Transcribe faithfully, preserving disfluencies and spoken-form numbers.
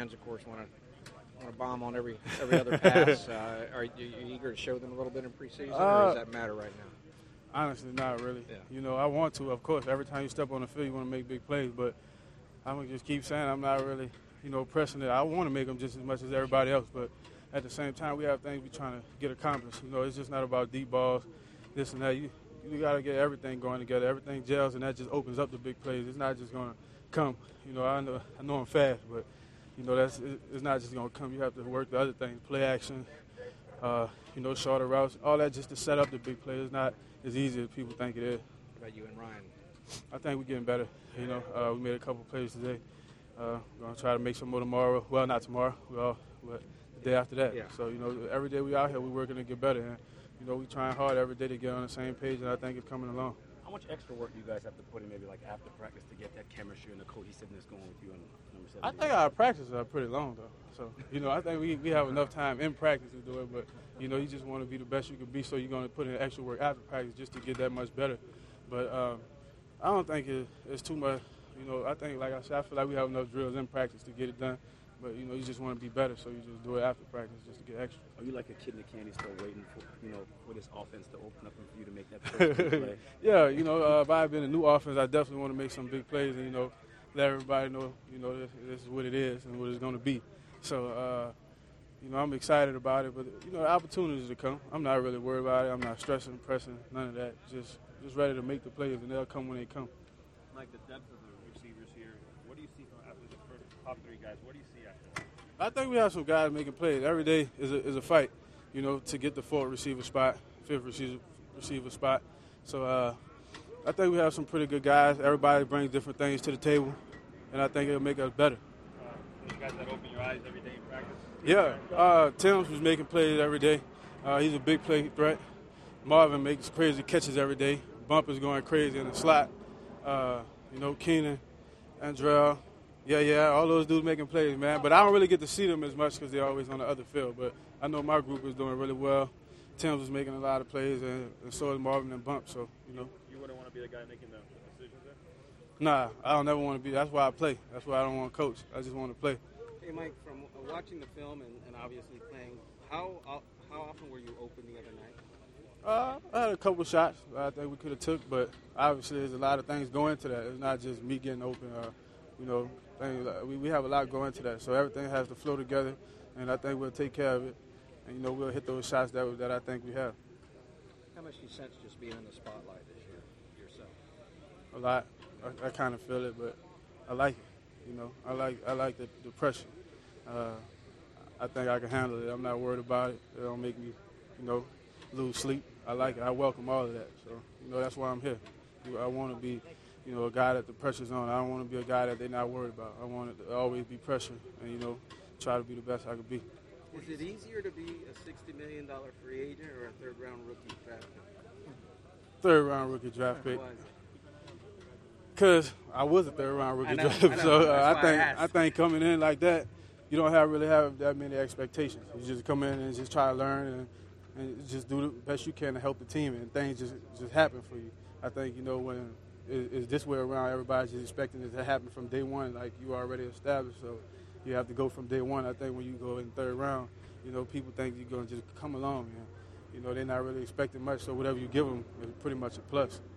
fans, of course, want to want to bomb on every every other pass. Uh, are you, you eager to show them a little bit in preseason, Uh, or does that matter right now? Honestly, not really. Yeah. You know, I want to, of course. Every time you step on the field, you want to make big plays, but I'm going to just keep saying I'm not really, you know, pressing it. I want to make them just as much as everybody else, but at the same time, we have things we're trying to get accomplished. You know, it's just not about deep balls, this and that. You you got to get everything going together. Everything gels, and that just opens up the big plays. It's not just going to come. You know, I know I know I'm fast, but, you know, that's it's not just going to come. You have to work the other things, play action, uh, you know, shorter routes, all that just to set up the big play. It's not as easy as people think it is. What about you and Ryan? I think we're getting better. You know, uh, we made a couple plays today. Uh, we're going to try to make some more tomorrow. Well, not tomorrow. Well, but the day after that. Yeah. So, you know, every day we out here, we're working to get better. And, you know, we're trying hard every day to get on the same page, and I think it's coming along. How much extra work do you guys have to put in, maybe like after practice, to get that chemistry and the cohesiveness going with you and number seven? I think our practices are pretty long, though. So, you know, I think we, we have enough time in practice to do it. But, you know, you just want to be the best you can be, so you're going to put in extra work after practice just to get that much better. But um, I don't think it, it's too much. You know, I think, like I said, I feel like we have enough drills in practice to get it done. But, you know, you just want to be better, so you just do it after practice just to get extra. Are you like a kid in the candy store waiting for, you know, for this offense to open up and for you to make that first big play? Yeah, you know, uh, if I've been a new offense, I definitely want to make some big plays and, you know, let everybody know, you know, this, this is what it is and what it's going to be. So, uh, you know, I'm excited about it. But, you know, the opportunities to come. I'm not really worried about it. I'm not stressing, pressing, none of that. Just just ready to make the plays, and they'll come when they come. Like the depth of the receivers here, what do you see from after the first top three guys? What do you see after that? I think we have some guys making plays. Every day is a, is a fight, you know, to get the fourth receiver spot, fifth receiver, receiver spot. So uh, I think we have some pretty good guys. Everybody brings different things to the table, and I think it'll make us better. Uh, you guys that open your eyes every day in practice? Yeah, uh, Timms was making plays every day. Uh, he's a big play threat. Marvin makes crazy catches every day. Bumper's going crazy in the slot. Uh, you know, Keenan, Andrell, yeah, yeah, all those dudes making plays, man. But I don't really get to see them as much because they're always on the other field. But I know my group is doing really well. Timms was making a lot of plays, and, and so is Marvin and Bump. So, you know. You wouldn't want to be the guy making the decisions there? Nah, I don't never want to be. That's why I play. That's why I don't want to coach. I just want to play. Hey, Mike, from uh, watching the film and, and obviously playing, how uh, how often were you open the other night? Uh, I had a couple of shots I think we could have took, but obviously there's a lot of things go into that. It's not just me getting open. Uh, you know, things, uh, we, we have a lot go into that. So everything has to flow together, and I think we'll take care of it. And, you know, we'll hit those shots that, that I think we have. How much do you sense just being in the spotlight this year yourself? A lot. I, I kind of feel it, but I like it. You know, I like I like the, the pressure. Uh, I think I can handle it. I'm not worried about it. It don't make me, you know, lose sleep. I like it. I welcome all of that. So, you know, that's why I'm here. I want to be, you know, a guy that the pressure's on. I don't want to be a guy that they're not worried about. I want it to always be pressure and, you know, try to be the best I could be. Is it easier to be a sixty million dollars free agent or a third-round rookie draft pick? Third-round rookie draft pick. Why? Because I was a third-round rookie I know, draft I know. So uh, That's I why I think asked. I think coming in like that, you don't have really have that many expectations. You just come in and just try to learn and, and just do the best you can to help the team, and things just, just happen for you. I think, you know, when it, it's this way around, everybody's just expecting it to happen from day one, like you already established. So you have to go from day one. I think when you go in third round, you know, people think you're going to just come along. And, you know, they're not really expecting much, so whatever you give them is pretty much a plus.